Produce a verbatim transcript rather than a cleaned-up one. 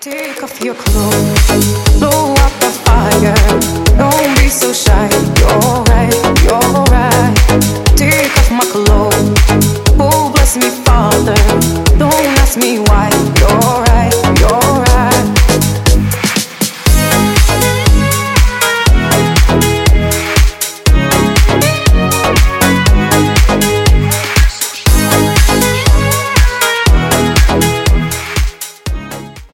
Take off your clothes, blow up the fire. Don't be so shy. You're